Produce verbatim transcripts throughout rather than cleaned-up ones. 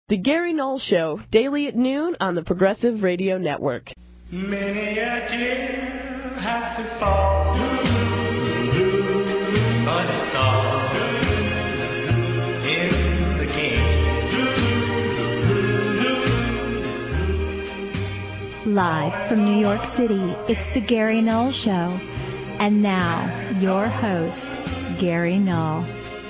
The Gary Null Show, daily at noon on the Progressive Radio Network. Many a tear has to fall, but it's all in the game. Live from New York City, it's The Gary Null Show. And now, your host, Gary Null.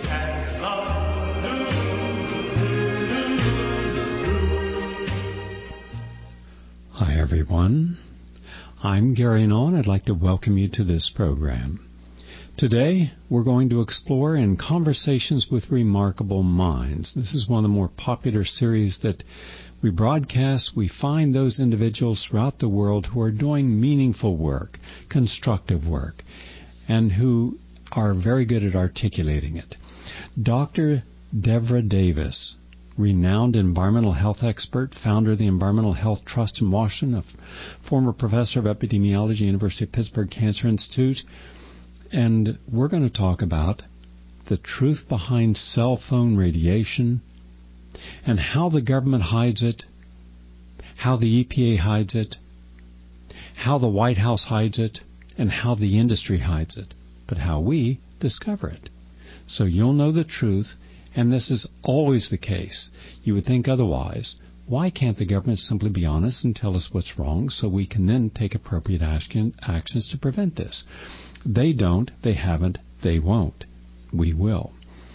Hi, everyone. I'm Gary Null, and I'd like to welcome you to this program. Today, we're going to explore in Conversations with Remarkable Minds. This is one of the more popular series that we broadcast. We find those individuals throughout the world who are doing meaningful work, constructive work, and who are very good at articulating it. Doctor Devra Davis, renowned environmental health expert, founder of the Environmental Health Trust in Washington, a former professor of epidemiology, University of Pittsburgh Cancer Institute. And we're going to talk about the truth behind cell phone radiation and how the government hides it, how the E P A hides it, how the White House hides it, and how the industry hides it, but how we discover it. So you'll know the truth. And this is always the case. You would think otherwise. Why can't the government simply be honest and tell us what's wrong so we can then take appropriate action, actions to prevent this? They don't, they haven't, they won't. We will.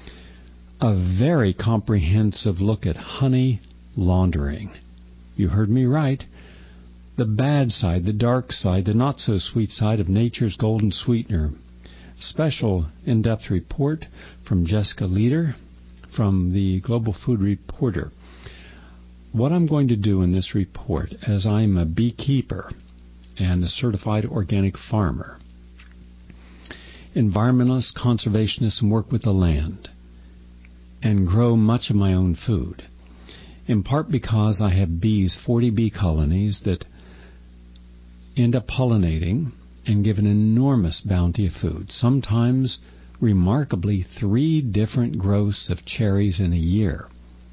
A very comprehensive look at honey laundering. You heard me right. The bad side, the dark side, the not-so-sweet side of nature's golden sweetener. Special in-depth report from Jessica Leader from the Global Food Reporter. What I'm going to do in this report, as I'm a beekeeper and a certified organic farmer, environmentalist, conservationist, and work with the land, and grow much of my own food, in part because I have bees, forty bee colonies that end up pollinating and give an enormous bounty of food. Sometimes, remarkably, three different growths of cherries in a year,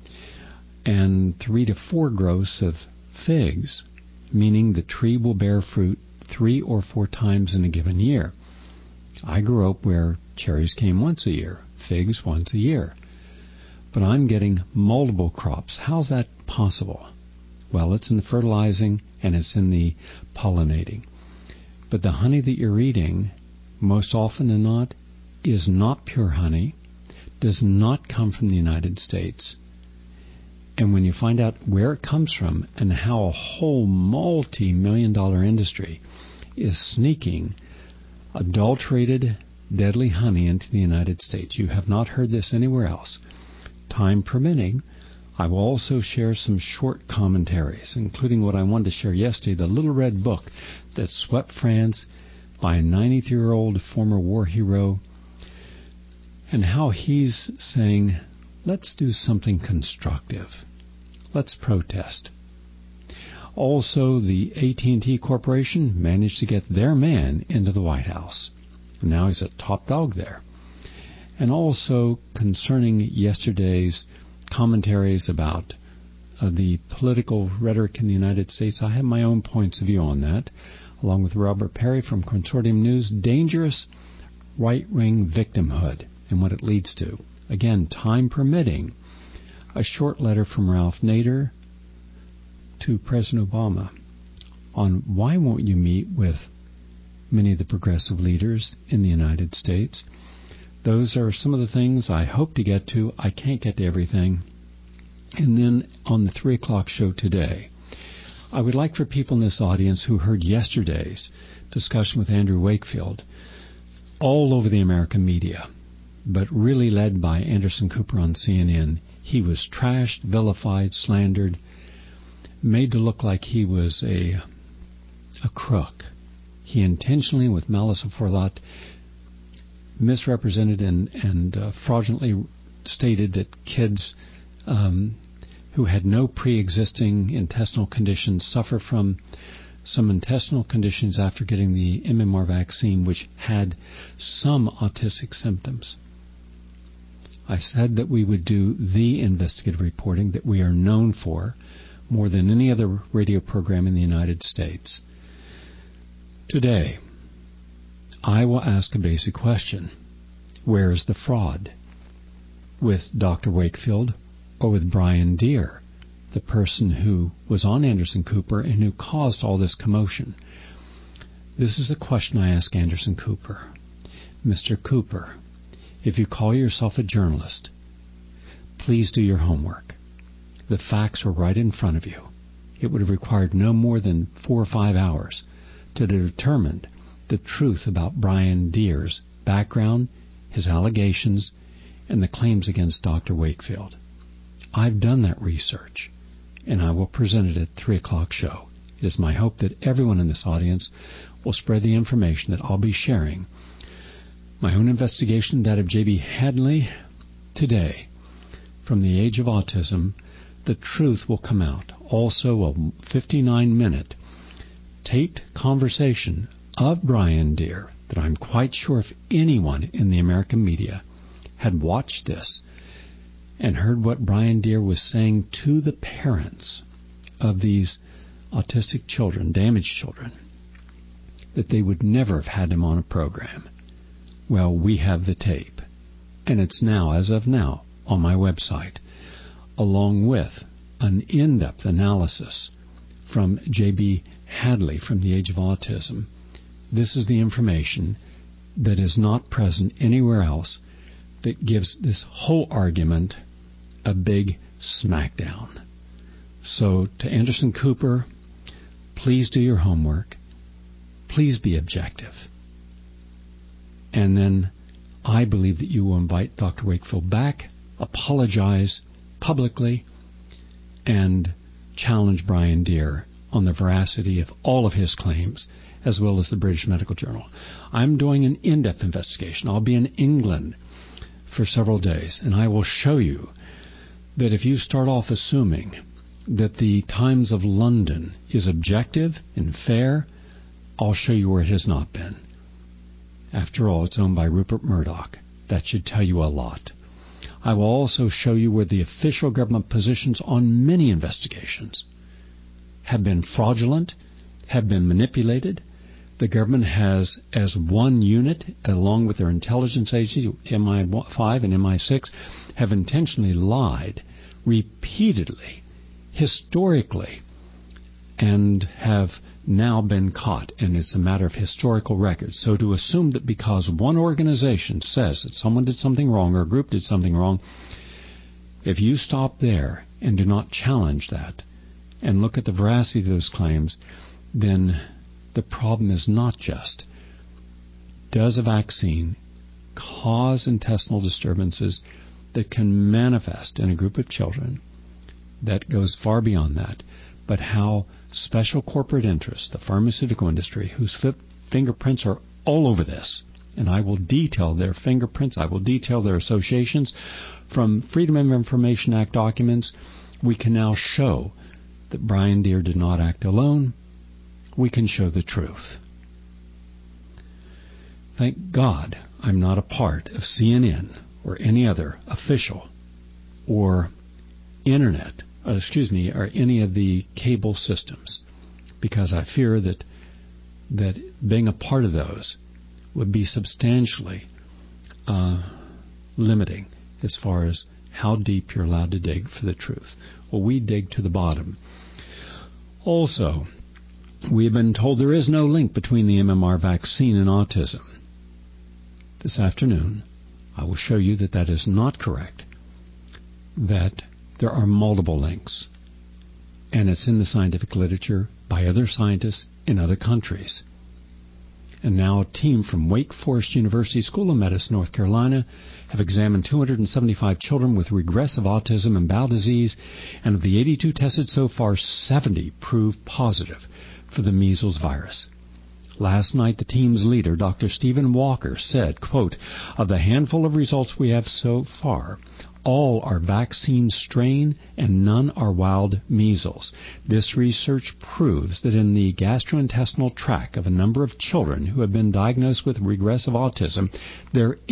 and three to four growths of figs, meaning the tree will bear fruit three or four times in a given year. I grew up where cherries came once a year, figs once a year, but I'm getting multiple crops. How's that possible? Well, it's in the fertilizing and it's in the pollinating. But the honey that you're eating, most often than not, is not pure honey, does not come from the United States. And when you find out where it comes from and how a whole multi-million dollar industry is sneaking adulterated, deadly honey into the United States, you have not heard this anywhere else. Time permitting, I will also share some short commentaries, including what I wanted to share yesterday, the Little Red Book that swept France by a ninety-three-year-old former war hero, and how he's saying, let's do something constructive. Let's protest. Also, the A T and T Corporation managed to get their man into the White House. Now he's a top dog there. And also, concerning yesterday's commentaries about uh, the political rhetoric in the United States, I have my own points of view on that, along with Robert Perry from Consortium News, dangerous right-wing victimhood and what it leads to. Again, time permitting, a short letter from Ralph Nader to President Obama on why won't you meet with many of the progressive leaders in the United States. Those are some of the things I hope to get to. I can't get to everything. And then on the three o'clock show today, I would like for people in this audience who heard yesterday's discussion with Andrew Wakefield all over the American media, but really led by Anderson Cooper on C N N. He was trashed, vilified, slandered, made to look like he was a a crook. He intentionally, with malice aforethought, misrepresented and, and uh, fraudulently stated that kids um, who had no pre-existing intestinal conditions suffer from some intestinal conditions after getting the M M R vaccine, which had some autistic symptoms. I said that we would do the investigative reporting that we are known for more than any other radio program in the United States. Today, I will ask a basic question. Where is the fraud? With Doctor Wakefield or with Brian Deer, the person who was on Anderson Cooper and who caused all this commotion? This is a question I ask Anderson Cooper. Mister Cooper, if you call yourself a journalist, please do your homework. The facts are right in front of you. It would have required no more than four or five hours to determine the truth about Brian Deer's background, his allegations, and the claims against Doctor Wakefield. I've done that research, and I will present it at three o'clock show. It is my hope that everyone in this audience will spread the information that I'll be sharing. My own investigation, that of J B Hadley, today, from the age of autism, the truth will come out. Also, a fifty-nine minute taped conversation of Brian Deer that I'm quite sure if anyone in the American media had watched this and heard what Brian Deer was saying to the parents of these autistic children, damaged children, that they would never have had him on a program. Well, we have the tape, and it's now, as of now, on my website, along with an in-depth analysis from J B Hadley from the Age of Autism. This is the information that is not present anywhere else that gives this whole argument a big smackdown. So to Anderson Cooper, please do your homework. Please be objective. And then I believe that you will invite Doctor Wakefield back, apologize publicly, and challenge Brian Deer on the veracity of all of his claims, as well as the British Medical Journal. I'm doing an in-depth investigation. I'll be in England for several days, and I will show you that if you start off assuming that the Times of London is objective and fair, I'll show you where it has not been. After all, it's owned by Rupert Murdoch. That should tell you a lot. I will also show you where the official government positions on many investigations have been fraudulent, have been manipulated. The government has, as one unit, along with their intelligence agencies, M I five and M I six, have intentionally lied repeatedly, historically, and have now been caught, and it's a matter of historical record. So to assume that because one organization says that someone did something wrong or a group did something wrong, if you stop there and do not challenge that and look at the veracity of those claims, then the problem is not just, does a vaccine cause intestinal disturbances that can manifest in a group of children? That goes far beyond that. But how special corporate interests, the pharmaceutical industry, whose f- fingerprints are all over this, and I will detail their fingerprints, I will detail their associations, from Freedom of Information Act documents, we can now show that Brian Deer did not act alone. We can show the truth. Thank God I'm not a part of C N N or any other official or internet Uh, excuse me, or any of the cable systems, because I fear that that being a part of those would be substantially uh, limiting as far as how deep you're allowed to dig for the truth. Well, we dig to the bottom. Also, we have been told there is no link between the M M R vaccine and autism. This afternoon, I will show you that that is not correct, that there are multiple links, and it's in the scientific literature by other scientists in other countries. And now a team from Wake Forest University School of Medicine, North Carolina, have examined two hundred seventy-five children with regressive autism and bowel disease, and of the eighty-two tested so far, seventy proved positive for the measles virus. Last night, the team's leader, Doctor Stephen Walker, said, quote, "Of the handful of results we have so far, all are vaccine strain and none are wild measles. This research proves that in the gastrointestinal tract of a number of children who have been diagnosed with regressive autism, there is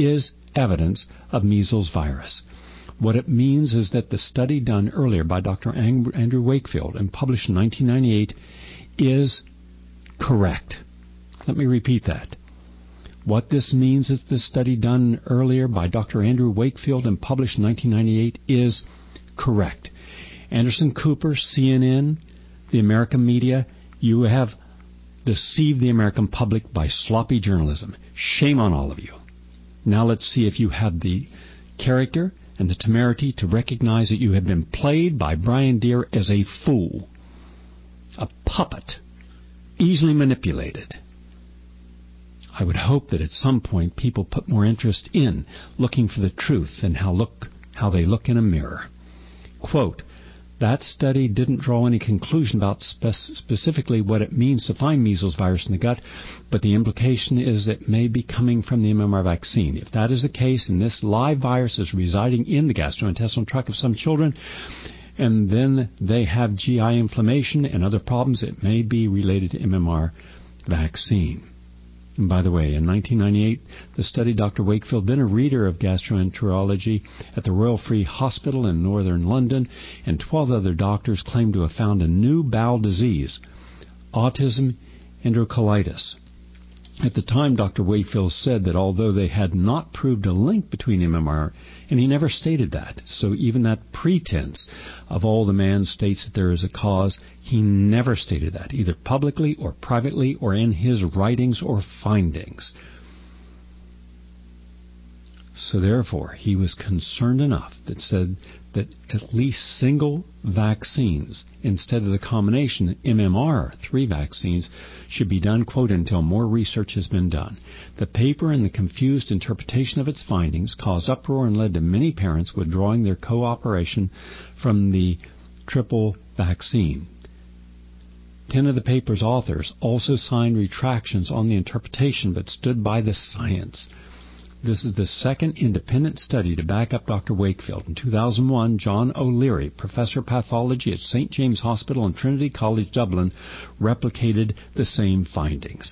evidence of measles virus. What it means is that the study done earlier by Doctor Andrew Wakefield and published in nineteen ninety-eight is correct. Let me repeat that. What this means is the study done earlier by Doctor Andrew Wakefield and published in nineteen ninety-eight is correct. Anderson Cooper, C N N, the American media, you have deceived the American public by sloppy journalism. Shame on all of you. Now let's see if you have the character and the temerity to recognize that you have been played by Brian Deer as a fool, a puppet, easily manipulated. I would hope that at some point people put more interest in looking for the truth and how look how they look in a mirror. Quote, that study didn't draw any conclusion about spe- specifically what it means to find measles virus in the gut, but the implication is it may be coming from the M M R vaccine. If that is the case, and this live virus is residing in the gastrointestinal tract of some children, and then they have G I inflammation and other problems, it may be related to M M R vaccine. And by the way, in nineteen ninety-eight, the study Doctor Wakefield, then a reader of gastroenterology at the Royal Free Hospital in northern London, and twelve other doctors claimed to have found a new bowel disease, autism enterocolitis. At the time, Doctor Wakefield said that although they had not proved a link between M M R, and he never stated that, so even that pretense of all the man states that there is a cause, he never stated that, either publicly or privately or in his writings or findings. So therefore, he was concerned enough that said that at least single vaccines, instead of the combination M M R, three vaccines, should be done, quote, until more research has been done. The paper and the confused interpretation of its findings caused uproar and led to many parents withdrawing their cooperation from the triple vaccine. Ten of the paper's authors also signed retractions on the interpretation but stood by the science. This is the second independent study to back up Doctor Wakefield. In two thousand one, John O'Leary, professor of pathology at Saint James Hospital and Trinity College, Dublin, replicated the same findings.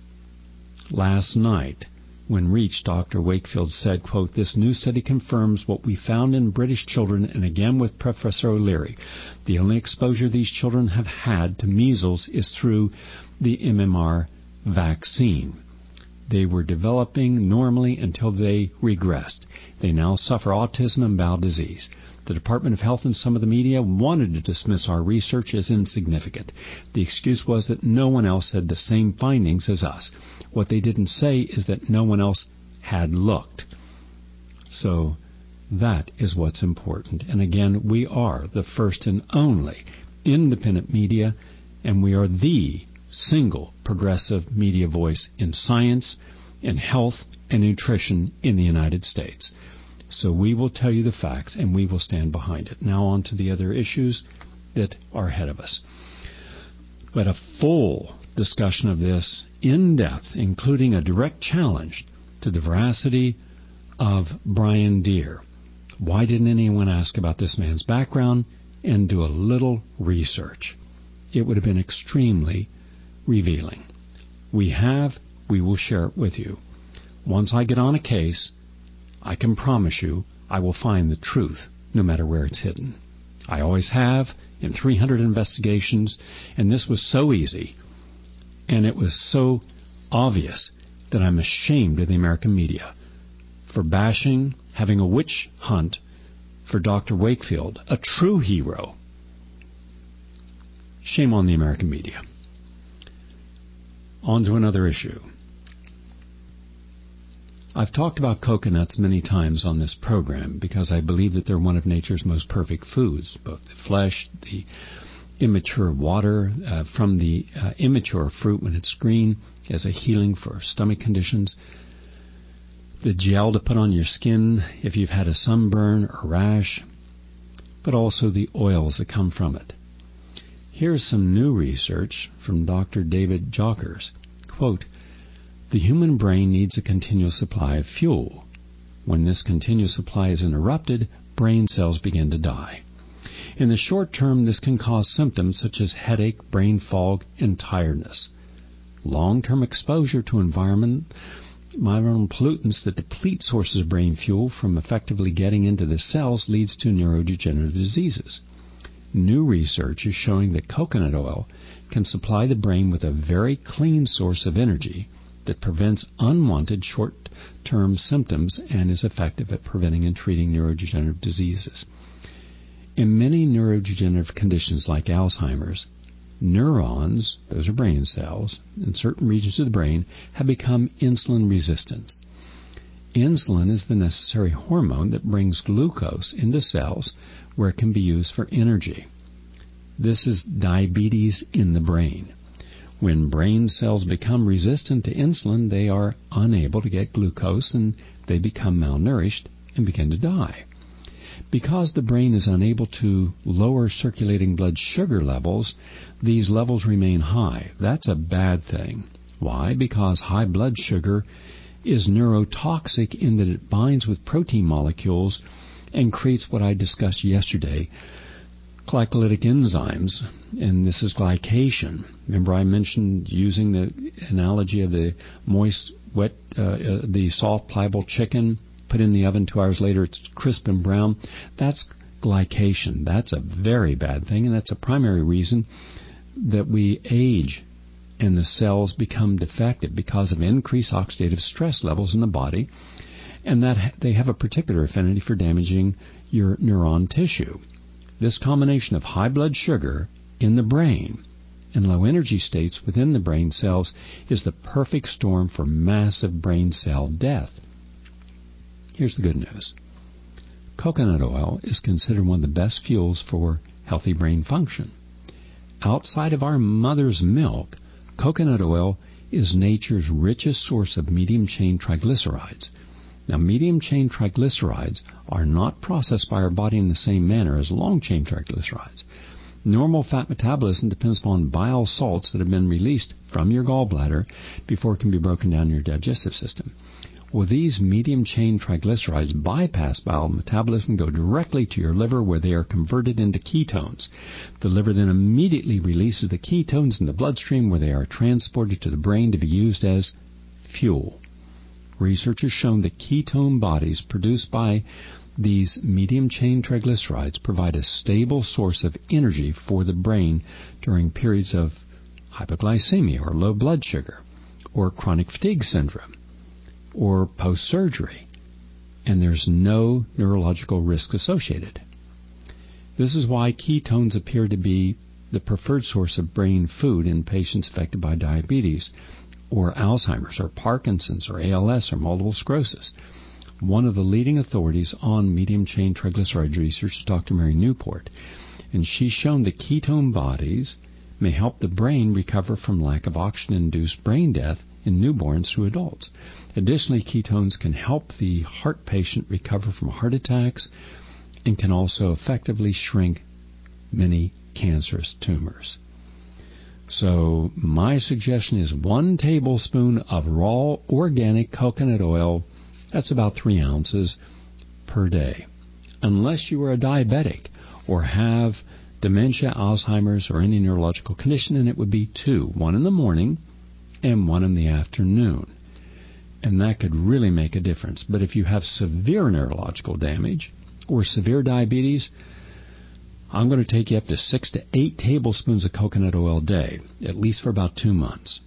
Last night, when reached, Doctor Wakefield said, quote, this new study confirms what we found in British children, and again with Professor O'Leary. The only exposure these children have had to measles is through the M M R vaccine. They were developing normally until they regressed. They now suffer autism and bowel disease. The Department of Health and some of the media wanted to dismiss our research as insignificant. The excuse was that no one else had the same findings as us. What they didn't say is that no one else had looked. So that is what's important. And again, we are the first and only independent media, and we are the single progressive media voice in science, in health, and nutrition in the United States. So we will tell you the facts, and we will stand behind it. Now on to the other issues that are ahead of us. But a full discussion of this in depth, including a direct challenge to the veracity of Brian Deer. Why didn't anyone ask about this man's background and do a little research? It would have been extremely revealing. We have, we will share it with you. Once I get on a case, I can promise you I will find the truth no matter where it's hidden. I always have in three hundred investigations, and this was so easy, and it was so obvious that I'm ashamed of the American media for bashing, having a witch hunt for Doctor Wakefield, a true hero. Shame on the American media. On to another issue. I've talked about coconuts many times on this program because I believe that they're one of nature's most perfect foods, both the flesh, the immature water uh, from the uh, immature fruit when it's green as a healing for stomach conditions, the gel to put on your skin if you've had a sunburn or rash, but also the oils that come from it. Here's some new research from Doctor David Jockers. Quote, the human brain needs a continuous supply of fuel. When this continuous supply is interrupted, brain cells begin to die. In the short term, this can cause symptoms such as headache, brain fog, and tiredness. Long-term exposure to environment environmental pollutants that deplete sources of brain fuel from effectively getting into the cells leads to neurodegenerative diseases. New research is showing that coconut oil can supply the brain with a very clean source of energy that prevents unwanted short-term symptoms and is effective at preventing and treating neurodegenerative diseases. In many neurodegenerative conditions like Alzheimer's, neurons, those are brain cells, in certain regions of the brain have become insulin resistant. Insulin is the necessary hormone that brings glucose into cells where it can be used for energy. This is diabetes in the brain. When brain cells become resistant to insulin, they are unable to get glucose and they become malnourished and begin to die. Because the brain is unable to lower circulating blood sugar levels, these levels remain high. That's a bad thing. Why? Because high blood sugar is neurotoxic in that it binds with protein molecules and creates what I discussed yesterday, glycolytic enzymes, and this is glycation. Remember I mentioned using the analogy of the moist, wet, uh, uh, the soft, pliable chicken, put in the oven two hours later, it's crisp and brown. That's glycation. That's a very bad thing, and that's a primary reason that we age and the cells become defective because of increased oxidative stress levels in the body, and that they have a particular affinity for damaging your neuron tissue. This combination of high blood sugar in the brain and low energy states within the brain cells is the perfect storm for massive brain cell death. Here's the good news. Coconut oil is considered one of the best fuels for healthy brain function. Outside of our mother's milk, coconut oil is nature's richest source of medium-chain triglycerides. Now, medium-chain triglycerides are not processed by our body in the same manner as long-chain triglycerides. Normal fat metabolism depends upon bile salts that have been released from your gallbladder before it can be broken down in your digestive system. Well, these medium-chain triglycerides bypass bile metabolism and go directly to your liver where they are converted into ketones. The liver then immediately releases the ketones in the bloodstream where they are transported to the brain to be used as fuel. Research has shown that ketone bodies produced by these medium-chain triglycerides provide a stable source of energy for the brain during periods of hypoglycemia or low blood sugar or chronic fatigue syndrome or post-surgery, and there's no neurological risk associated. This is why ketones appear to be the preferred source of brain food in patients affected by diabetes or Alzheimer's or Parkinson's or A L S or multiple sclerosis. One of the leading authorities on medium-chain triglyceride research is Doctor Mary Newport, and she's shown that ketone bodies may help the brain recover from lack of oxygen-induced brain death in newborns through adults. Additionally, ketones can help the heart patient recover from heart attacks and can also effectively shrink many cancerous tumors. So my suggestion is one tablespoon of raw organic coconut oil, that's about three ounces per day. Unless you are a diabetic or have dementia, Alzheimer's, or any neurological condition, and it would be two, one in the morning and one in the afternoon. And that could really make a difference. But if you have severe neurological damage or severe diabetes, I'm going to take you up to six to eight tablespoons of coconut oil a day, at least for about two months.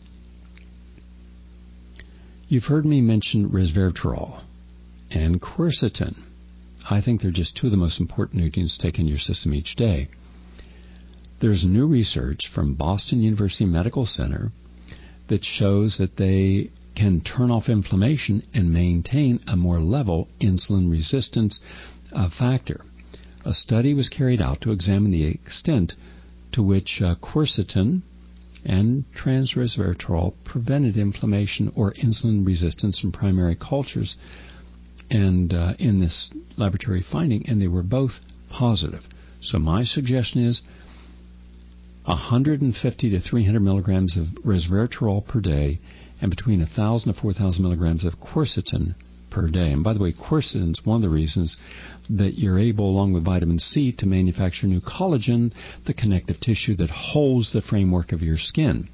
You've heard me mention resveratrol and quercetin. I think they're just two of the most important nutrients to take in your system each day. There's new research from Boston University Medical Center that shows that they can turn off inflammation and maintain a more level insulin resistance uh, factor. A study was carried out to examine the extent to which uh, quercetin and transresveratrol prevented inflammation or insulin resistance in primary cultures and uh, in this laboratory finding, and they were both positive. So my suggestion is one hundred fifty to three hundred milligrams of resveratrol per day and between one thousand to four thousand milligrams of quercetin per day. And by the way, quercetin is one of the reasons that you're able, along with vitamin C, to manufacture new collagen, the connective tissue that holds the framework of your skin.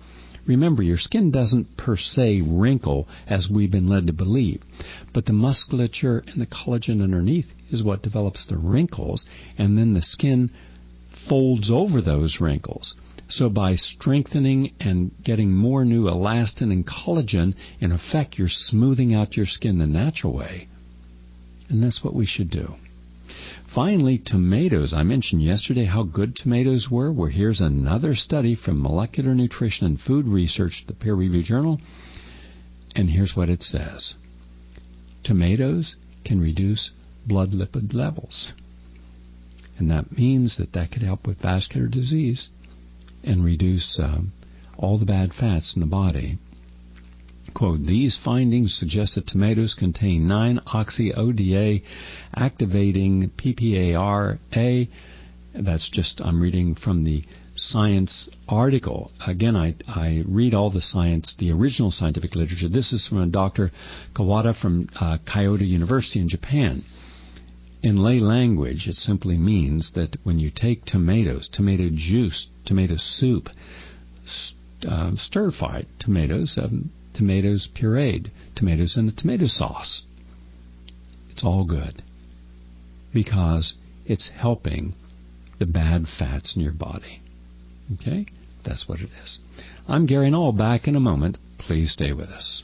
Remember, your skin doesn't per se wrinkle as we've been led to believe, but the musculature and the collagen underneath is what develops the wrinkles, and then the skin folds over those wrinkles. So by strengthening and getting more new elastin and collagen, in effect, you're smoothing out your skin the natural way. And that's what we should do. Finally, tomatoes. I mentioned yesterday how good tomatoes were. Well, here's another study from Molecular Nutrition and Food Research, the peer-reviewed journal. And here's what it says. Tomatoes can reduce blood lipid levels. And that means that that could help with vascular disease and reduce um, all the bad fats in the body. Quote, these findings suggest that tomatoes contain nine oxy-O D A activating P P A R A. That's just, I'm reading from the Science article. Again, I, I read all the science, the original scientific literature. This is from Doctor Kawada from uh, Kyoto University in Japan. In lay language, it simply means that when you take tomatoes, tomato juice, tomato soup, st- uh, stir-fried tomatoes, um, tomatoes pureed, tomatoes in a tomato sauce, it's all good because it's helping the bad fats in your body. Okay? That's what it is. I'm Gary Null. Back in a moment. Please stay with us.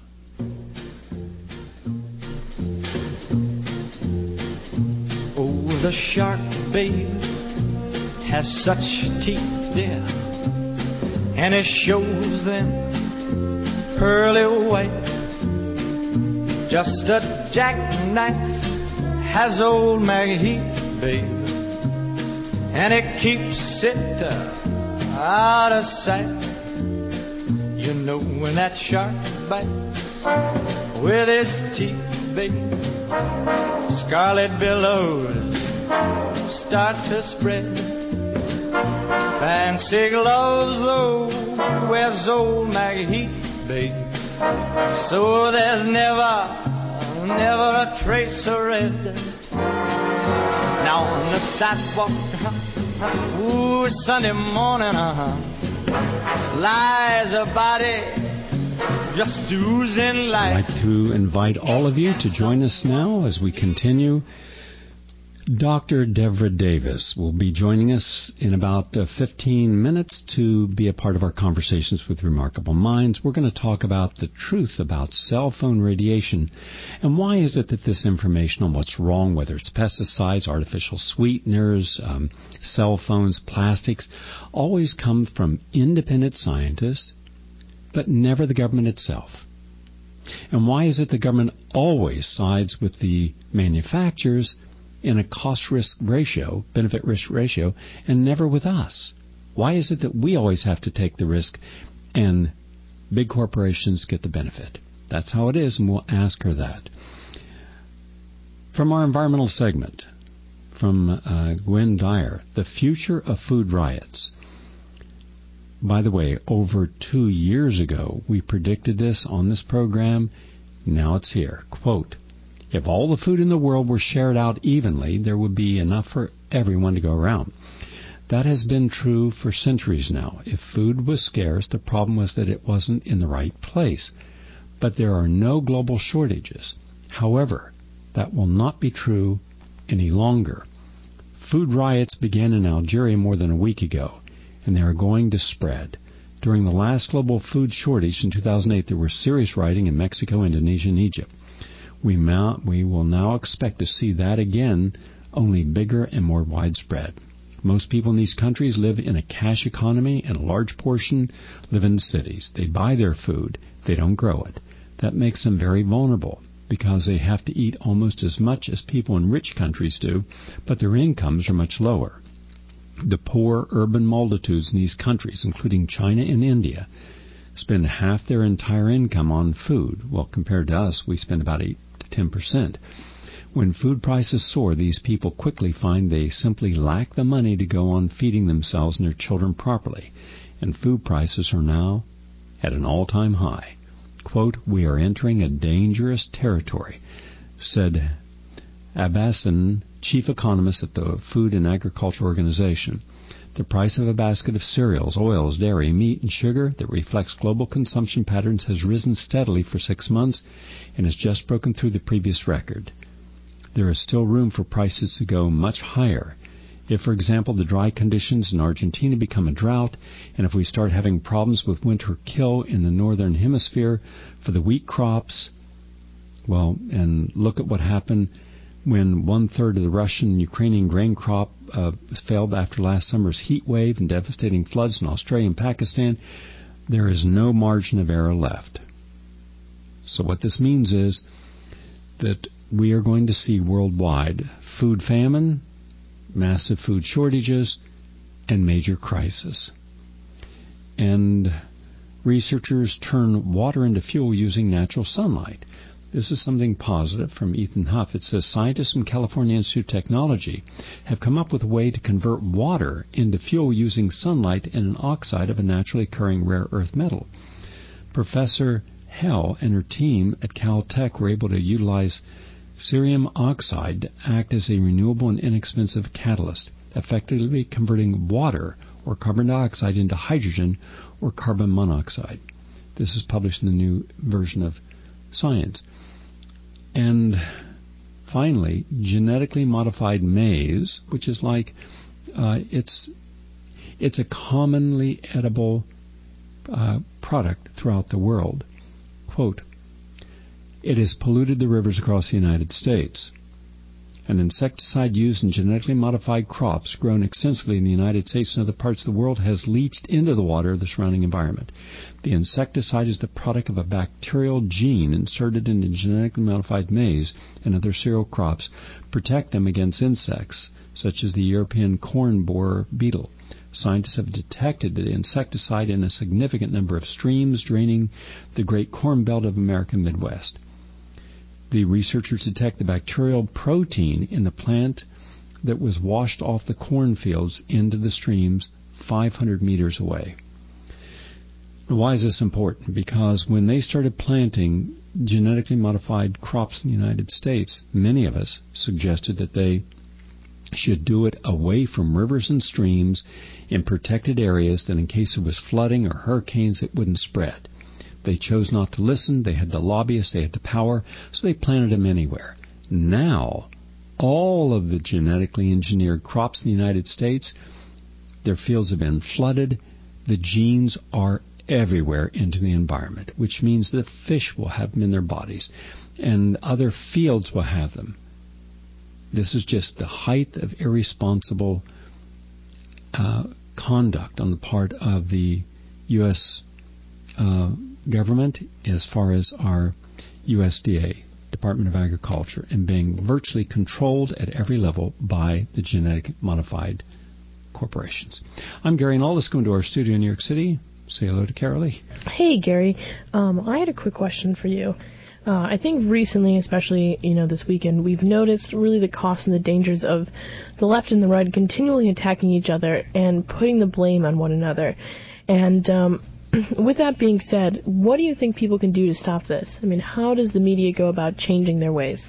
Oh, the shark, babe, has such teeth, dear, and it shows them pearly white. Just a jackknife has old Maggie Heath, babe, and it keeps it uh, out of sight. You know when that shark bites with his teeth, babe, scarlet billows start to spread. Fancy gloves, though, wears old Maggie Heath, babe, so there's never, never a trace of red. Now on the sidewalk, uh-huh, ooh, Sunday morning, uh-huh, lies a body just oozing light. I'd like to invite all of you to join us now as we continue. Doctor Devra Davis will be joining us in about uh, fifteen minutes to be a part of our Conversations with Remarkable Minds. We're going to talk about the truth about cell phone radiation and why is it that this information on what's wrong, whether it's pesticides, artificial sweeteners, um, cell phones, plastics, always come from independent scientists, but never the government itself. And why is it the government always sides with the manufacturers in a cost-risk ratio, benefit-risk ratio, and never with us? Why is it that we always have to take the risk and big corporations get the benefit? That's how it is, and we'll ask her that. From our environmental segment, from uh, Gwen Dyer, The Future of Food Riots. By the way, over two years ago, we predicted this on this program. Now it's here. Quote, if all the food in the world were shared out evenly, there would be enough for everyone to go around. That has been true for centuries now. If food was scarce, the problem was that it wasn't in the right place. But there are no global shortages. However, that will not be true any longer. Food riots began in Algeria more than a week ago, and they are going to spread. During the last global food shortage in two thousand eight, there was serious rioting in Mexico, Indonesia, and Egypt. We, mount, we will now expect to see that again, only bigger and more widespread. Most people in these countries live in a cash economy, and a large portion live in cities. They buy their food. They don't grow it. That makes them very vulnerable because they have to eat almost as much as people in rich countries do, but their incomes are much lower. The poor urban multitudes in these countries, including China and India, spend half their entire income on food. Well, compared to us, we spend about eight to ten percent. When food prices soar, these people quickly find they simply lack the money to go on feeding themselves and their children properly, and food prices are now at an all-time high. Quote, we are entering a dangerous territory, said Abbasan, chief economist at the Food and Agriculture Organization. The price of a basket of cereals, oils, dairy, meat, and sugar that reflects global consumption patterns has risen steadily for six months and has just broken through the previous record. There is still room for prices to go much higher. If, for example, the dry conditions in Argentina become a drought, and if we start having problems with winter kill in the northern hemisphere for the wheat crops, well, and look at what happened when one-third of the Russian and Ukrainian grain crop uh, failed after last summer's heat wave and devastating floods in Australia and Pakistan, there is no margin of error left. So what this means is that we are going to see worldwide food famine, massive food shortages, and major crisis. And researchers turn water into fuel using natural sunlight. This is something positive from Ethan Huff. It says scientists from California Institute of Technology have come up with a way to convert water into fuel using sunlight and an oxide of a naturally occurring rare earth metal. Professor Hell and her team at Caltech were able to utilize cerium oxide to act as a renewable and inexpensive catalyst, effectively converting water or carbon dioxide into hydrogen or carbon monoxide. This is published in the new version of Science. And finally, genetically modified maize, which is like uh, it's it's a commonly edible uh, product throughout the world. Quote, "It has polluted the rivers across the United States. An insecticide used in genetically modified crops grown extensively in the United States and other parts of the world has leached into the water of the surrounding environment. The insecticide is the product of a bacterial gene inserted into genetically modified maize and other cereal crops, protect them against insects, such as the European corn borer beetle. Scientists have detected the insecticide in a significant number of streams draining the Great Corn Belt of American Midwest. The researchers detect the bacterial protein in the plant that was washed off the cornfields into the streams five hundred meters away." Why is this important? Because when they started planting genetically modified crops in the United States, many of us suggested that they should do it away from rivers and streams in protected areas, that in case there was flooding or hurricanes, it wouldn't spread. They chose not to listen. They had the lobbyists. They had the power. So they planted them anywhere. Now, all of the genetically engineered crops in the United States, their fields have been flooded. The genes are everywhere into the environment, which means that fish will have them in their bodies and other fields will have them. This is just the height of irresponsible uh, conduct on the part of the U S uh, government as far as our U S D A, Department of Agriculture, and being virtually controlled at every level by the genetic modified corporations. I'm Gary Null. Let's go into our studio in New York City. Say hello to Carolee. Hey, Gary. Um, I had a quick question for you. Uh, I think recently, especially, you know, this weekend, we've noticed really the costs and the dangers of the left and the right continually attacking each other and putting the blame on one another. And um, with that being said, what do you think people can do to stop this? I mean, how does the media go about changing their ways?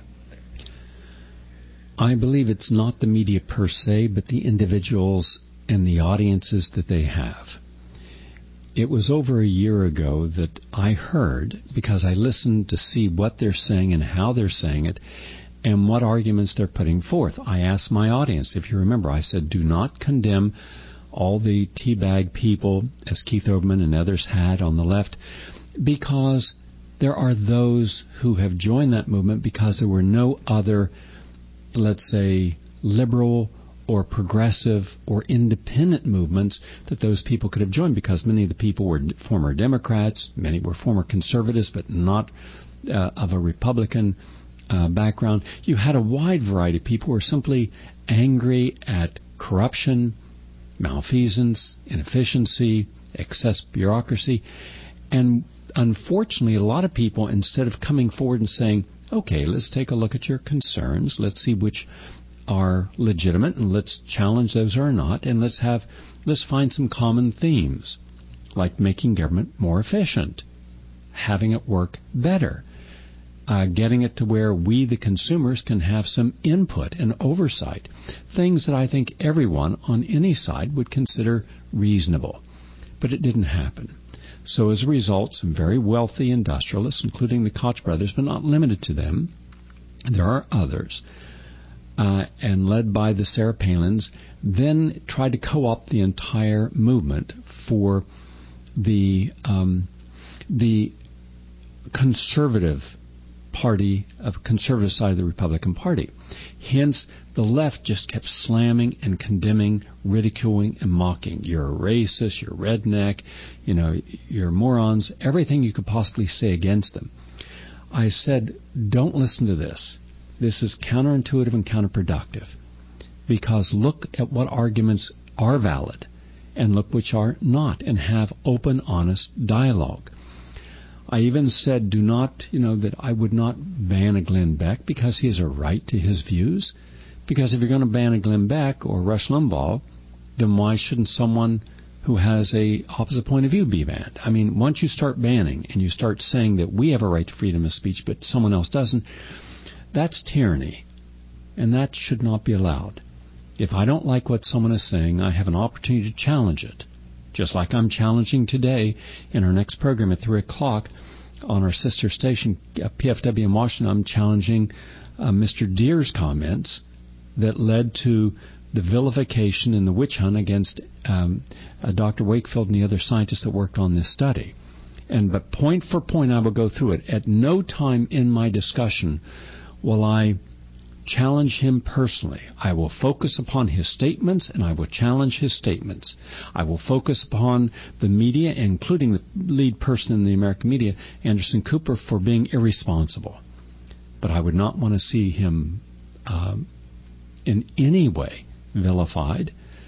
I believe it's not the media per se, but the individuals and the audiences that they have. It was over a year ago that I heard, because I listened to see what they're saying and how they're saying it and what arguments they're putting forth. I asked my audience, if you remember, I said, do not condemn all the teabag people, as Keith Olbermann and others had on the left, because there are those who have joined that movement because there were no other, let's say, liberal or progressive or independent movements that those people could have joined, because many of the people were former Democrats, many were former conservatives, but not uh, of a Republican uh, background. You had a wide variety of people who were simply angry at corruption, malfeasance, inefficiency, excess bureaucracy. And unfortunately, a lot of people, instead of coming forward and saying, okay, let's take a look at your concerns, let's see which are legitimate, and let's challenge those or not, and let's have let's find some common themes, like making government more efficient, having it work better. uh, getting it to where we, the consumers, can have some input and oversight, things that I think everyone on any side would consider reasonable. But it didn't happen. So as a result, some very wealthy industrialists, including the Koch brothers, but not limited to them, there are others, uh, and led by the Sarah Palins, then tried to co-opt the entire movement for the um, the conservative party, of conservative side of the Republican Party. Hence, the left just kept slamming and condemning, ridiculing and mocking. You're a racist, you're a redneck, you know, you're morons, everything you could possibly say against them. I said, don't listen to this. This is counterintuitive and counterproductive. Because look at what arguments are valid and look which are not, and have open, honest dialogue. I even said, do not, you know, that I would not ban a Glenn Beck because he has a right to his views. Because if you're going to ban a Glenn Beck or Rush Limbaugh, then why shouldn't someone who has a opposite point of view be banned? I mean, once you start banning and you start saying that we have a right to freedom of speech but someone else doesn't, that's tyranny. And that should not be allowed. If I don't like what someone is saying, I have an opportunity to challenge it. Just like I'm challenging today in our next program at three o'clock on our sister station, P F W in Washington, I'm challenging uh, Mister Deere's comments that led to the vilification and the witch hunt against um, uh, Doctor Wakefield and the other scientists that worked on this study. And but point for point, I will go through it. At no time in my discussion will I challenge him personally. I will focus upon his statements, and I will challenge his statements. I will focus upon the media, including the lead person in the American media, Anderson Cooper, for being irresponsible. But I would not want to see him um, in any way vilified.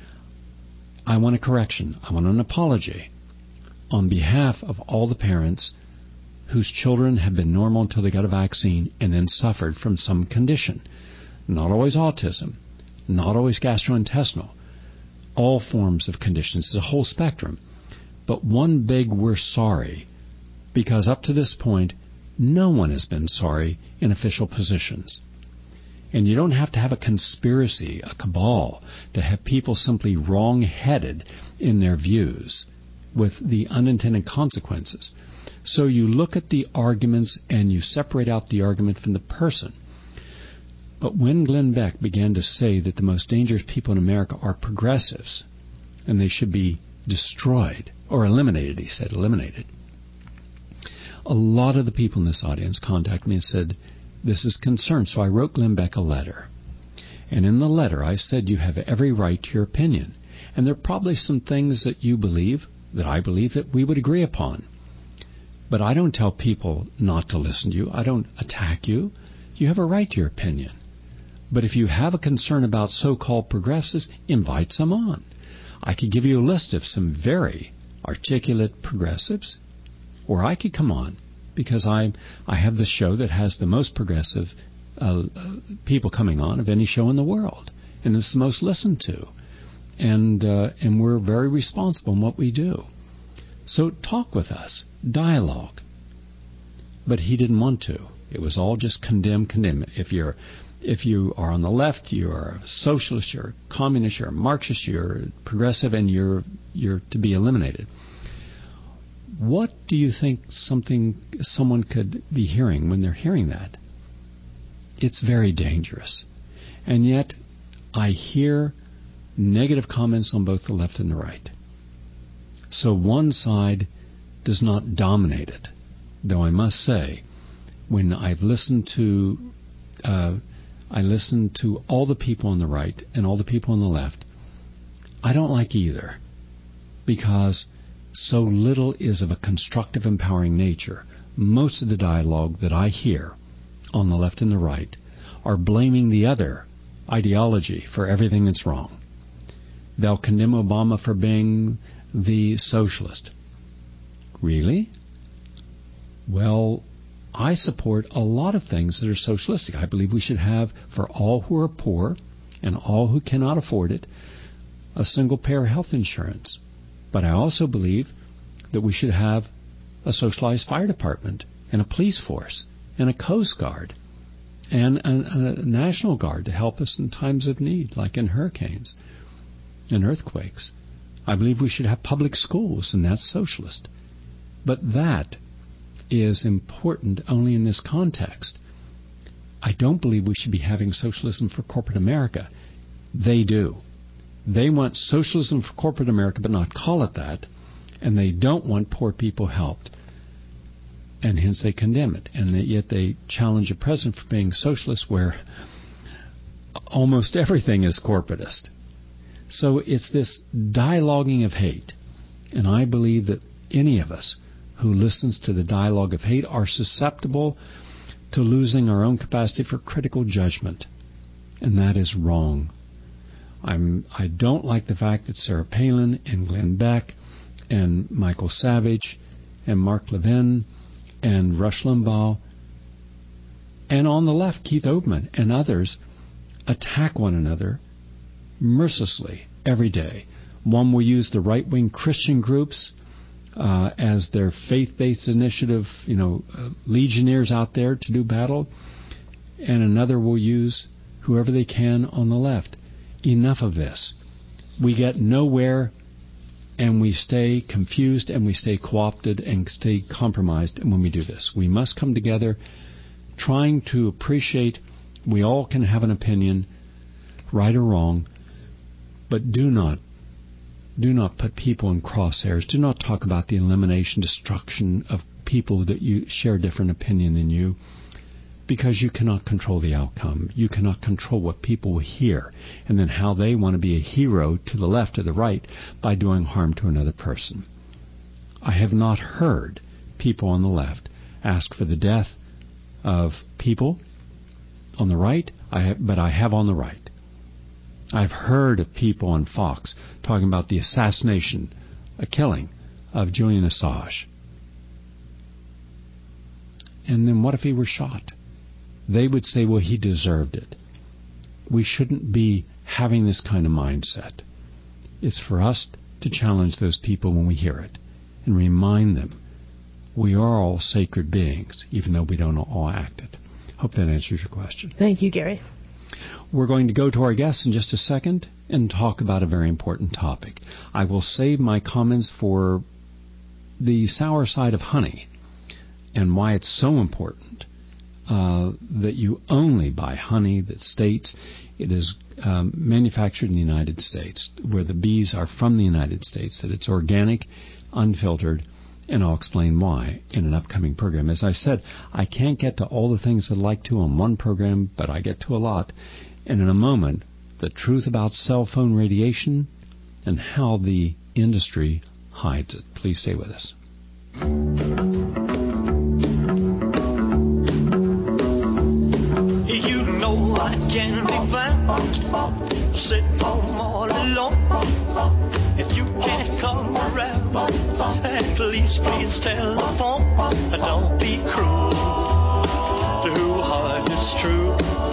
I want a correction. I want an apology on behalf of all the parents whose children have been normal until they got a vaccine and then suffered from some condition. Not always autism, not always gastrointestinal, all forms of conditions. It's a whole spectrum. But one big we're sorry, because up to this point, no one has been sorry in official positions. And you don't have to have a conspiracy, a cabal, to have people simply wrong-headed in their views with the unintended consequences. So you look at the arguments and you separate out the argument from the person. But when Glenn Beck began to say that the most dangerous people in America are progressives and they should be destroyed or eliminated, he said, eliminated, a lot of the people in this audience contacted me and said, this is concerned. So I wrote Glenn Beck a letter. And in the letter I said, you have every right to your opinion. And there are probably some things that you believe, that I believe, that we would agree upon. But I don't tell people not to listen to you. I don't attack you. You have a right to your opinion. But if you have a concern about so-called progressives, invite some on. I could give you a list of some very articulate progressives, or I could come on because I I have the show that has the most progressive uh, people coming on of any show in the world, and it's the most listened to, and uh, and we're very responsible in what we do. So talk with us, dialogue. But he didn't want to. It was all just condemn, condemn. If you're If you are on the left, you're a socialist, you're a communist, you're a Marxist, you're progressive, and you're you're to be eliminated. What do you think something someone could be hearing when they're hearing that? It's very dangerous. And yet, I hear negative comments on both the left and the right. So one side does not dominate it. Though I must say, when I've listened to uh, I listen to all the people on the right and all the people on the left, I don't like either, because so little is of a constructive, empowering nature. Most of the dialogue that I hear on the left and the right are blaming the other ideology for everything that's wrong. They'll condemn Obama for being the socialist. Really? Well, I support a lot of things that are socialistic. I believe we should have, for all who are poor and all who cannot afford it, a single-payer health insurance. But I also believe that we should have a socialized fire department and a police force and a Coast Guard and a, a National Guard to help us in times of need, like in hurricanes and earthquakes. I believe we should have public schools, and that's socialist. But that is important only in this context. I don't believe we should be having socialism for corporate America. They do. They want socialism for corporate America, but not call it that, and they don't want poor people helped, and hence they condemn it. And yet they challenge a president for being socialist where almost everything is corporatist. So it's this dialoguing of hate, and I believe that any of us who listens to the dialogue of hate are susceptible to losing our own capacity for critical judgment, and that is wrong. I'm, I don't like the fact that Sarah Palin and Glenn Beck and Michael Savage and Mark Levin and Rush Limbaugh and on the left Keith Olbermann and others attack one another mercilessly every day. One will use the right-wing Christian groups uh, as their faith-based initiative, you know, uh, legionnaires out there to do battle, and another will use whoever they can on the left. Enough of this. We get nowhere, and we stay confused, and we stay co-opted, and stay compromised. And when we do this, we must come together, trying to appreciate we all can have an opinion, right or wrong, but do not, do not put people in crosshairs. Do not talk about the elimination, destruction of people that you share different opinion than you. Because you cannot control the outcome. You cannot control what people will hear and then how they want to be a hero to the left or the right by doing harm to another person. I have not heard people on the left ask for the death of people on the right, I have, but I have on the right. I've heard of people on Fox talking about the assassination, a killing of Julian Assange. And then what if he were shot? They would say, well, he deserved it. We shouldn't be having this kind of mindset. It's for us to challenge those people when we hear it and remind them we are all sacred beings, even though we don't all act it. Hope that answers your question. Thank you, Gary. We're going to go to our guests in just a second and talk about a very important topic. I will save my comments for the sour side of honey and why it's so important Uh, that you only buy honey that states it is um, manufactured in the United States, where the bees are from the United States, that it's organic, unfiltered, and I'll explain why in an upcoming program. As I said, I can't get to all the things I'd like to on one program, but I get to a lot. And in a moment, the truth about cell phone radiation and how the industry hides it. Please stay with us. I can be found sitting home all alone. If you can't come around, at least please telephone. Don't be cruel to who heart is true.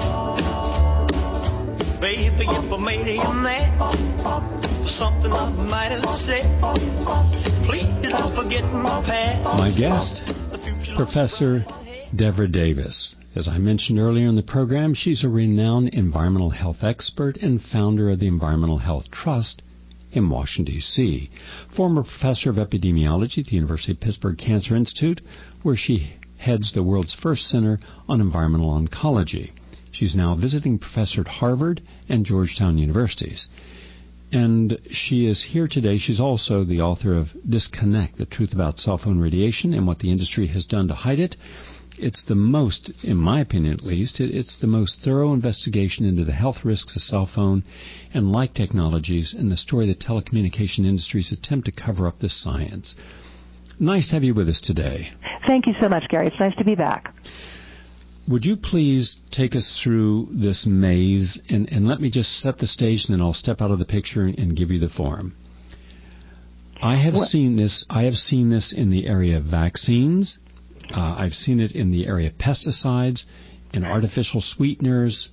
Baby, if I made you mad for something I might have said, please don't forget my past. My guest, Professor Devra Davis. As I mentioned earlier in the program, she's a renowned environmental health expert and founder of the Environmental Health Trust in Washington, D C, former professor of epidemiology at the University of Pittsburgh Cancer Institute, where she heads the world's first center on environmental oncology. She's now a visiting professor at Harvard and Georgetown universities. And she is here today. She's also the author of Disconnect, The Truth About Cell Phone Radiation and What the Industry Has Done to Hide It. It's the most, in my opinion at least, it's the most thorough investigation into the health risks of cell phone and like technologies in the story of the telecommunication industry's attempt to cover up this science. Nice to have you with us today. Thank you so much, Gary. It's nice to be back. Would you please take us through this maze, and, and let me just set the stage, and then I'll step out of the picture and give you the forum. I have what? seen this. I have seen this in the area of vaccines. Uh, I've seen it in the area of pesticides and artificial sweeteners,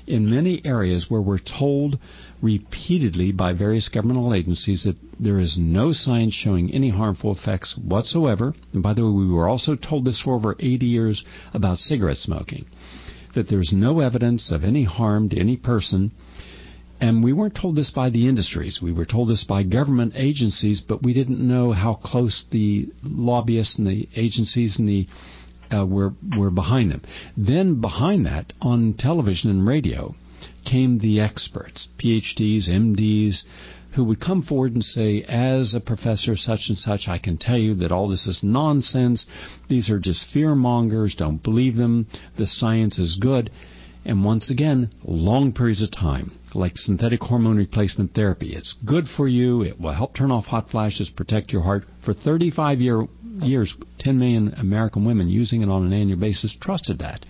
in many areas where we're told repeatedly by various governmental agencies that there is no science showing any harmful effects whatsoever. And by the way, we were also told this for over eighty years about cigarette smoking, that there's no evidence of any harm to any person. And we weren't told this by the industries. We were told this by government agencies, but we didn't know how close the lobbyists and the agencies and the uh, were were behind them. Then behind that, on television and radio, came the experts, P H Ds, M Ds, who would come forward and say, as a professor such and such, I can tell you that all this is nonsense. These are just fear mongers. Don't believe them. The science is good. And once again, long periods of time, like synthetic hormone replacement therapy. It's good for you. It will help turn off hot flashes, protect your heart. For thirty-five year, years, ten million American women using it on an annual basis trusted that.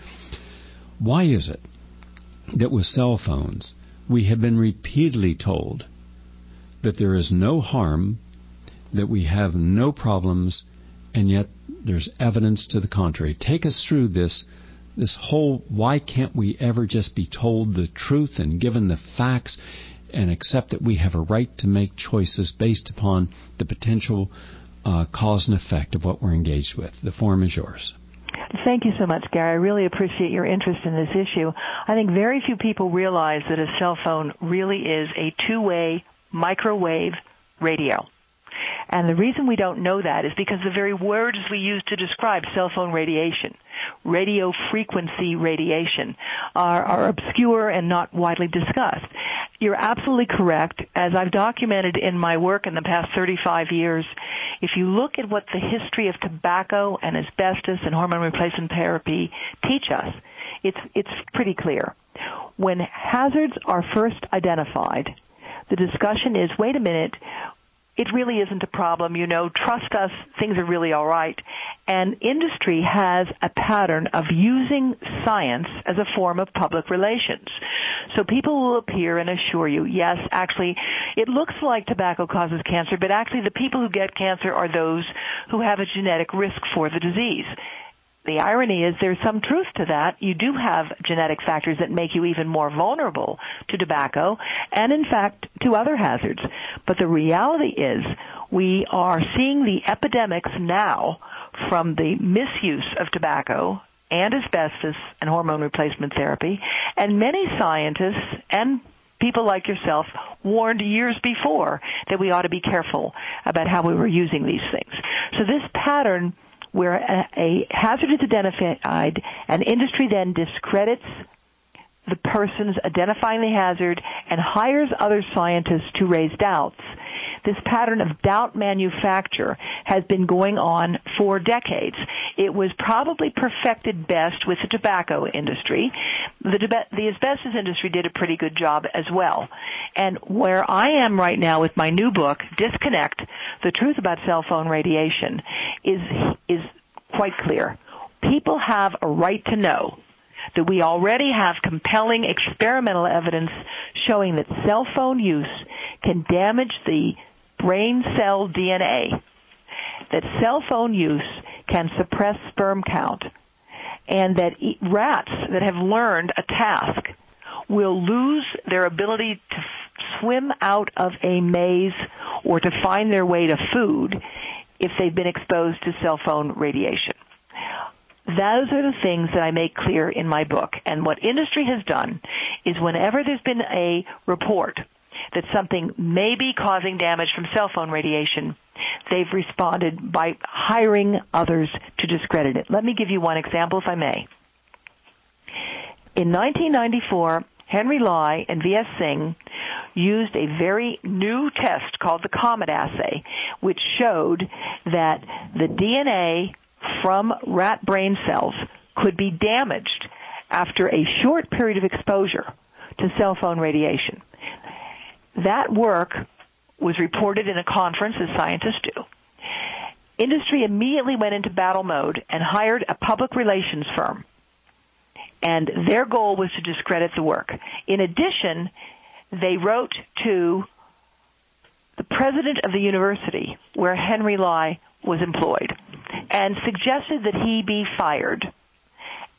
Why is it that with cell phones, we have been repeatedly told that there is no harm, that we have no problems, and yet there's evidence to the contrary? Take us through this This whole, why can't we ever just be told the truth and given the facts and accept that we have a right to make choices based upon the potential uh, cause and effect of what we're engaged with? The forum is yours. Thank you so much, Gary. I really appreciate your interest in this issue. I think very few people realize that a cell phone really is a two-way microwave radio. And the reason we don't know that is because the very words we use to describe cell phone radiation, radio frequency radiation, are, are obscure and not widely discussed. You're absolutely correct. As I've documented in my work in the past thirty-five years, if you look at what the history of tobacco and asbestos and hormone replacement therapy teach us, it's, it's pretty clear. When hazards are first identified, the discussion is, wait a minute, it really isn't a problem, you know, trust us, things are really all right. And industry has a pattern of using science as a form of public relations. So people will appear and assure you, yes, actually, it looks like tobacco causes cancer, but actually the people who get cancer are those who have a genetic risk for the disease. The irony is there's some truth to that. You do have genetic factors that make you even more vulnerable to tobacco and, in fact, to other hazards. But the reality is we are seeing the epidemics now from the misuse of tobacco and asbestos and hormone replacement therapy. And many scientists and people like yourself warned years before that we ought to be careful about how we were using these things. So this pattern where a, a hazard is identified and industry then discredits the persons identifying the hazard and hires other scientists to raise doubts. This pattern of doubt manufacture has been going on for decades. It was probably perfected best with the tobacco industry. The, the asbestos industry did a pretty good job as well. And where I am right now with my new book, Disconnect, The Truth About Cell Phone Radiation, is, is quite clear. People have a right to know that we already have compelling experimental evidence showing that cell phone use can damage the brain cell D N A, that cell phone use can suppress sperm count, and that rats that have learned a task will lose their ability to swim out of a maze or to find their way to food if they've been exposed to cell phone radiation. Those are the things that I make clear in my book. And what industry has done is whenever there's been a report that something may be causing damage from cell phone radiation, they've responded by hiring others to discredit it. Let me give you one example, if I may. In nineteen ninety-four, Henry Lai and V S Singh used a very new test called the COMET assay, which showed that the D N A from rat brain cells could be damaged after a short period of exposure to cell phone radiation. That work was reported in a conference, as scientists do. Industry immediately went into battle mode and hired a public relations firm. And their goal was to discredit the work. In addition, they wrote to the president of the university where Henry Lai was employed and suggested that he be fired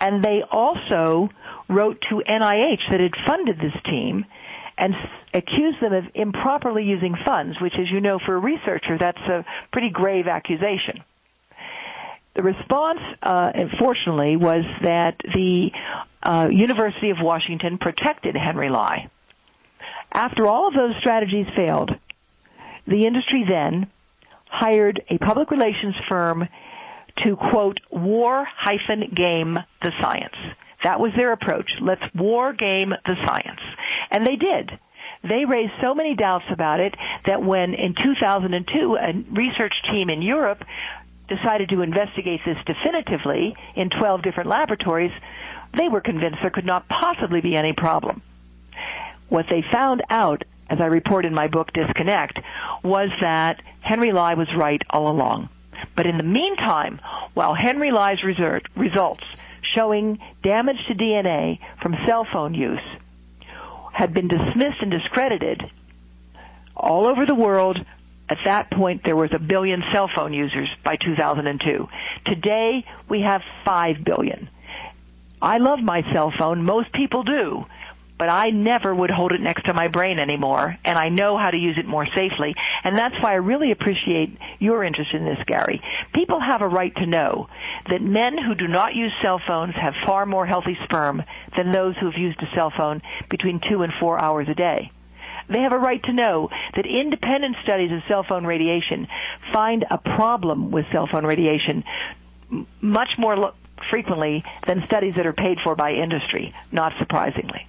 And they also wrote to N I H that had funded this team and s- accused them of improperly using funds, which, as you know, for a researcher, that's a pretty grave accusation. The response, uh, unfortunately, was that the uh, University of Washington protected Henry Lai. After all of those strategies failed, the industry then hired a public relations firm to, quote, war-game the science. That was their approach. Let's war game the science. And they did. They raised so many doubts about it that when in two thousand two a research team in Europe decided to investigate this definitively in twelve different laboratories, they were convinced there could not possibly be any problem. What they found out, as I report in my book Disconnect, was that Henry Lai was right all along. But in the meantime, while Henry Lai's result, results showing damage to D N A from cell phone use had been dismissed and discredited all over the world, at that point there was a billion cell phone users by two thousand two. Today we have five billion. I love my cell phone. Most people do. But I never would hold it next to my brain anymore, and I know how to use it more safely. And that's why I really appreciate your interest in this, Gary. People have a right to know that men who do not use cell phones have far more healthy sperm than those who have used a cell phone between two and four hours a day. They have a right to know that independent studies of cell phone radiation find a problem with cell phone radiation much more lo- frequently than studies that are paid for by industry, not surprisingly.